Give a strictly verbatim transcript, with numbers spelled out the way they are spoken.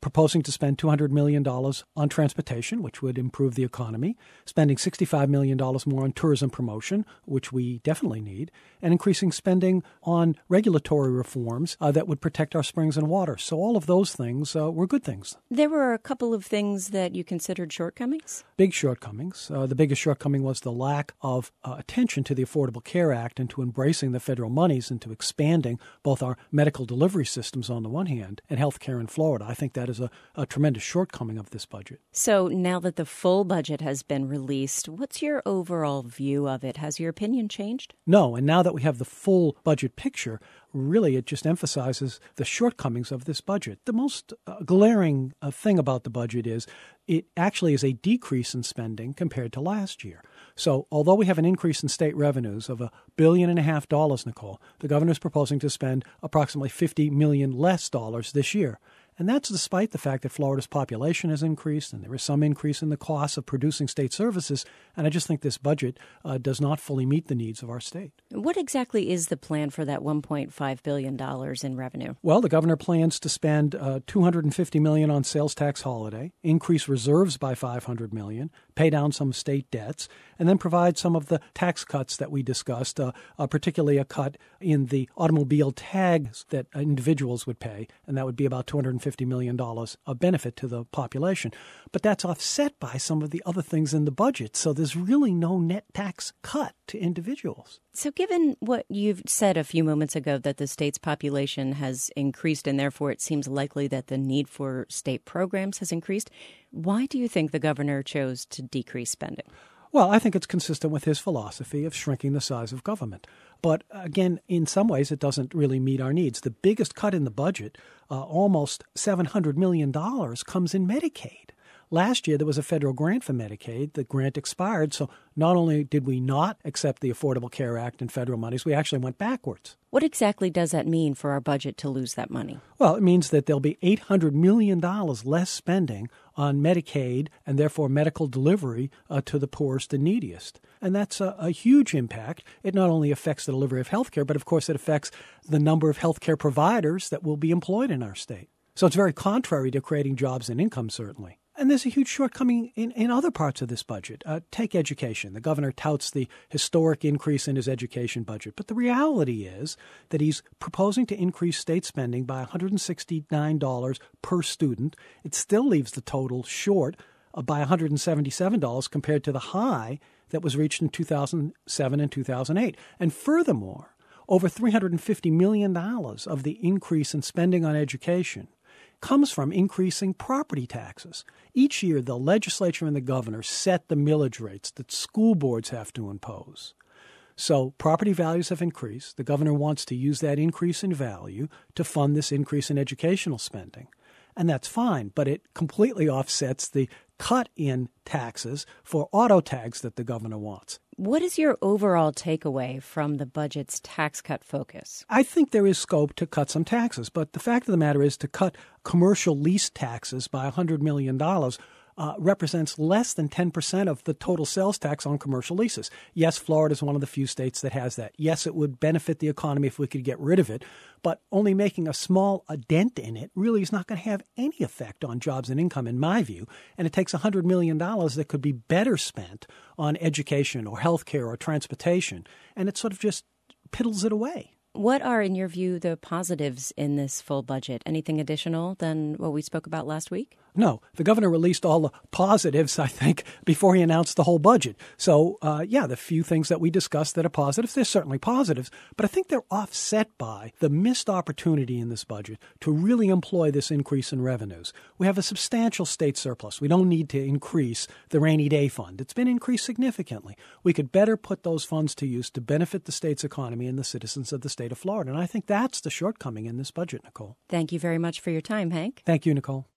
proposing to spend two hundred million dollars on transportation, which would improve the economy, spending sixty-five million dollars more on tourism promotion, which we definitely need, and increasing spending on regulatory reforms uh, that would protect our springs and water. So all of those things uh, were good things. There were a couple of things that you considered shortcomings? Big shortcomings. Uh, the biggest shortcoming was the lack of uh, attention to the Affordable Care Act and to embracing the federal monies and to expanding both our medical delivery systems on the one hand and health care in Florida. I think that is a, a tremendous shortcoming of this budget. So now that the full budget has been released, what's your overall view of it? Has your opinion changed? No, and now that we have the full budget picture, really it just emphasizes the shortcomings of this budget. The most uh, glaring uh, thing about the budget is it actually is a decrease in spending compared to last year. So although we have an increase in state revenues of a billion and a half dollars, Nicole, the governor is proposing to spend approximately fifty million dollars less dollars this year. And that's despite the fact that Florida's population has increased and there is some increase in the cost of producing state services. And I just think this budget uh, does not fully meet the needs of our state. What exactly is the plan for that one point five billion dollars in revenue? Well, the governor plans to spend uh, two hundred fifty million dollars on sales tax holiday, increase reserves by five hundred million dollars, pay down some state debts, and then provide some of the tax cuts that we discussed, uh, uh, particularly a cut in the automobile tags that individuals would pay, and that would be about two hundred fifty million dollars of benefit to the population. But that's offset by some of the other things in the budget, so there's really no net tax cut to individuals. So given what you've said a few moments ago, that the state's population has increased and therefore it seems likely that the need for state programs has increased, why do you think the governor chose to decrease spending? Well, I think it's consistent with his philosophy of shrinking the size of government. But again, in some ways, it doesn't really meet our needs. The biggest cut in the budget, uh, almost seven hundred million dollars, comes in Medicaid. Last year, there was a federal grant for Medicaid. The grant expired, so not only did we not accept the Affordable Care Act and federal monies, we actually went backwards. What exactly does that mean for our budget to lose that money? Well, it means that there'll be eight hundred million dollars less spending on Medicaid and therefore medical delivery uh, to the poorest and neediest. And that's a, a huge impact. It not only affects the delivery of health care, but of course it affects the number of health care providers that will be employed in our state. So it's very contrary to creating jobs and income, certainly. And there's a huge shortcoming in, in other parts of this budget. Uh, take education. The governor touts the historic increase in his education budget. But the reality is that he's proposing to increase state spending by one hundred sixty-nine dollars per student. It still leaves the total short uh, by one hundred seventy-seven dollars compared to the high that was reached in two thousand seven and two thousand eight. And furthermore, over three hundred fifty million dollars of the increase in spending on education comes from increasing property taxes. Each year, the legislature and the governor set the millage rates that school boards have to impose. So property values have increased. The governor wants to use that increase in value to fund this increase in educational spending. And that's fine, but it completely offsets the cut in taxes for auto tags that the governor wants. What is your overall takeaway from the budget's tax cut focus? I think there is scope to cut some taxes, but the fact of the matter is to cut commercial lease taxes by one hundred million dollars uh, represents less than ten percent of the total sales tax on commercial leases. Yes, Florida is one of the few states that has that. Yes, it would benefit the economy if we could get rid of it, but only making a small a dent in it really is not going to have any effect on jobs and income, in my view. And it takes one hundred million dollars that could be better spent on education or health care or transportation, and it sort of just piddles it away. What are, in your view, the positives in this full budget? Anything additional than what we spoke about last week? No. The governor released all the positives, I think, before he announced the whole budget. So, uh, yeah, the few things that we discussed that are positives, they're certainly positives, but I think they're offset by the missed opportunity in this budget to really employ this increase in revenues. We have a substantial state surplus. We don't need to increase the rainy day fund. It's been increased significantly. We could better put those funds to use to benefit the state's economy and the citizens of the state of Florida. And I think that's the shortcoming in this budget, Nicole. Thank you very much for your time, Hank. Thank you, Nicole.